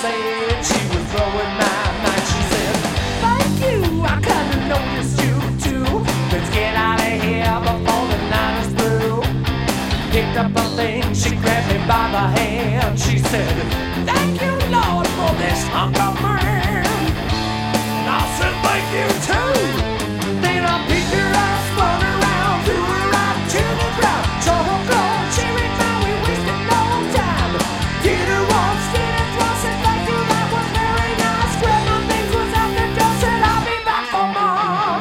said she was throwing my mind. She said, thank you, I kinda noticed you too. Let's get out of here before the night is through. Picked up her things, she grabbed me by the hand. She said, thank you, Lord, for this hunk of man. And I said, thank you too. Then I picked her up, spun around, threw her right to the ground. Told her go, she replied, we wasted no time. Did her once, did it twice, and thank you, that was very nice. Grabbed my things, was out the door, said I'll be back for more.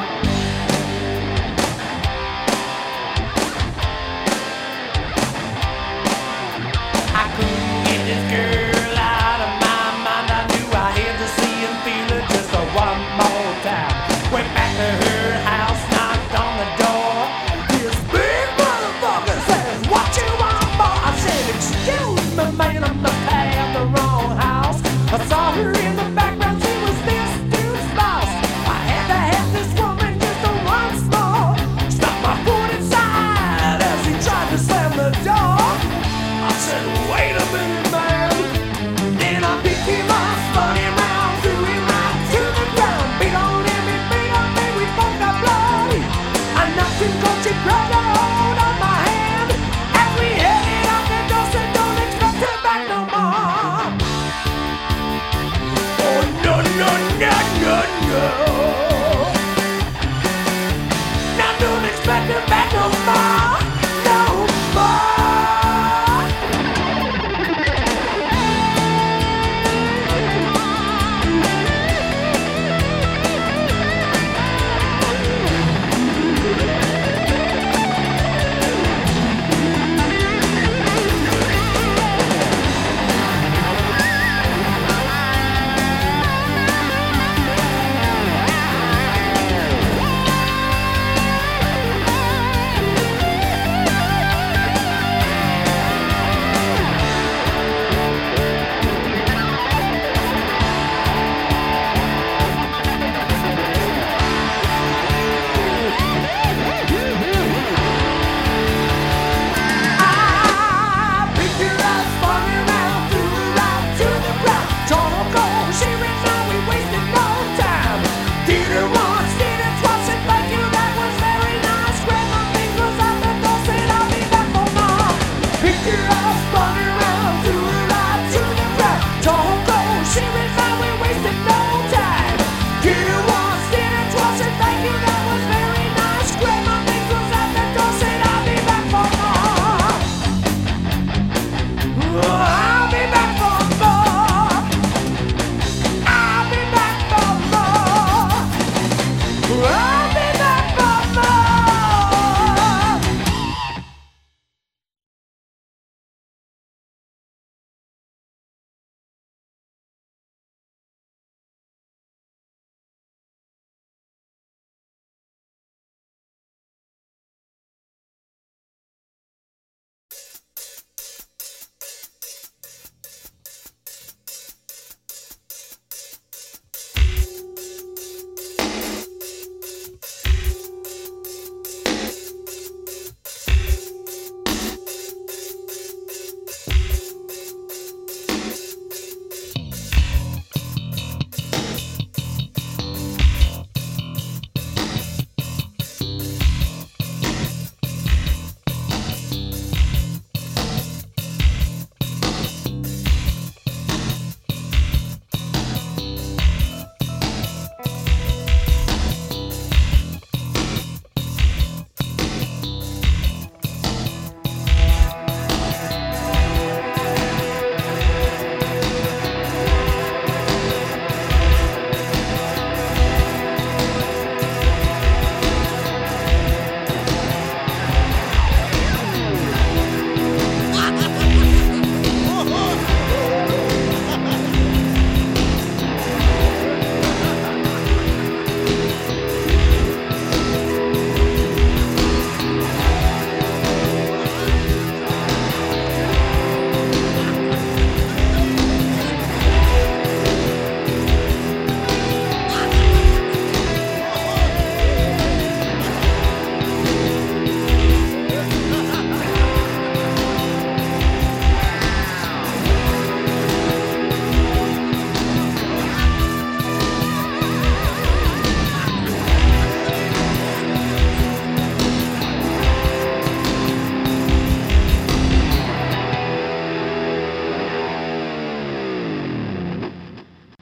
I couldn't get this girl out of my mind. I knew I had to see and feel her just one more time. Went back to her house, knocked on the door. This big motherfucker says, what you want, boy? I said, excuse me, man, I must have the wrong house. I saw her in the background, she was this dude's boss. I had to have this woman just once more. Stuck my foot inside as he tried to slam the door. I said, wait a minute, man. Then I picked him up, spun him round, threw him right to the ground. Beat on him, we both got bloody. I knocked him, caught you, grabbed a hold of my hand. As we headed out the door, said, don't expect her back no more. Oh, no, no, no, no, no. Now don't expect her back no more. No more. She was we wasted no